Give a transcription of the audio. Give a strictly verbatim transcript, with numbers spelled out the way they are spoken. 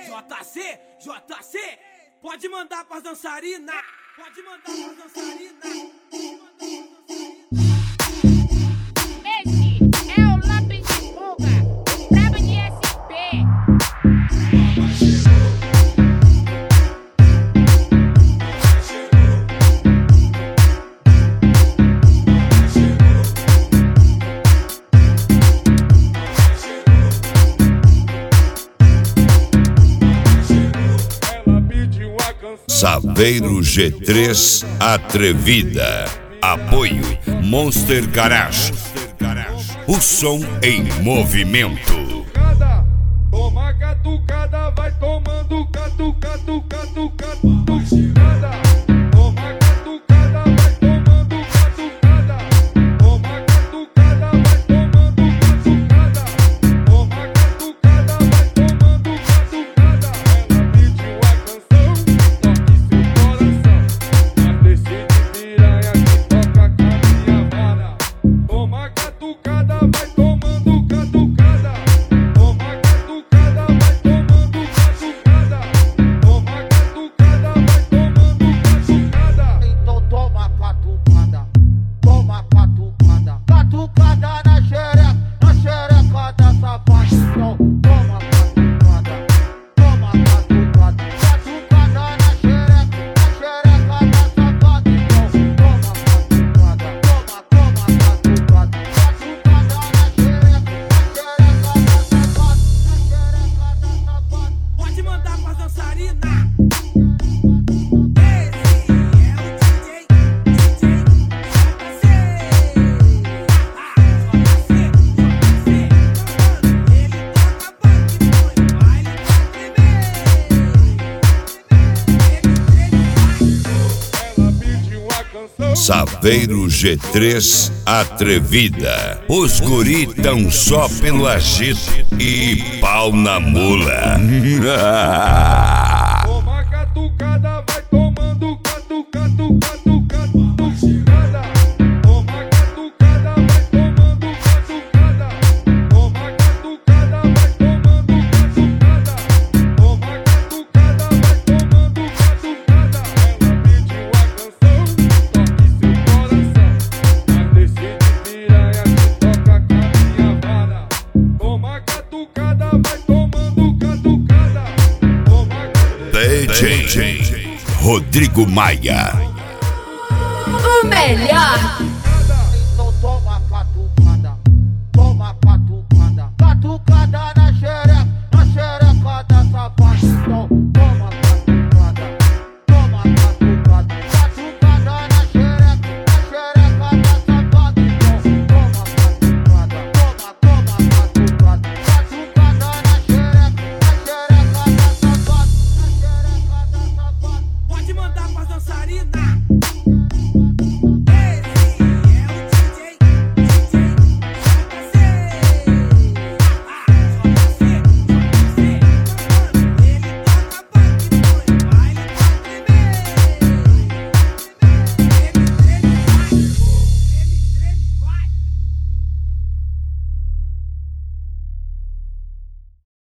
J C, J C, pode mandar pras dançarinas, pode mandar pras dançarinas. Esse é o lápis de fuga, brabo de S P. Saveiro G três Atrevida. Apoio Monster Garage. O som em movimento. Toma catucada, vai tomando catucado, catucado, catucada. Toma catucada, vai tomando catucada. Toma catucada, vai tomando catucada. Toma catucada, vai tomando catucada. Ela pediu a canção, toque seu coração. Mas decide piranha que toca com a minha vara. Toma catucada, vai tomando catucada. Toma catucada, vai tomando catucada. Toma catucada, vai tomando catucada. Então toma catucada, toma catucada, catucada na xereca, na xereca da safada. Então toma catucada, toma catucada, catucada na xereca, na xereca da safada. Então toma catucada, toma, toma catucada, catucada na xereca, na xereca da safada, na xereca da safada. Pode mandar pras dançarinas. Esse é o D J, D J J C. Ah, J C, J C, ele toca funk, foi o baile pra tremer. Ela pediu a canção. Saveiro G três Atrevida. Os guri tão só pelo agito e pau na mula. Toma catucada, vai tomando catucado, catucado, catucada. Toma catucada, vai tomando catucada. Toma catucada, vai tomando catucada. Toma catucada, vai tomando catucada. Ela pediu a canção, toque seu coração. Mas decide piranha que toca com a minha vara. Toma catucada, vai tomando catucada. Toma D J Rodrigo Maia. O melhor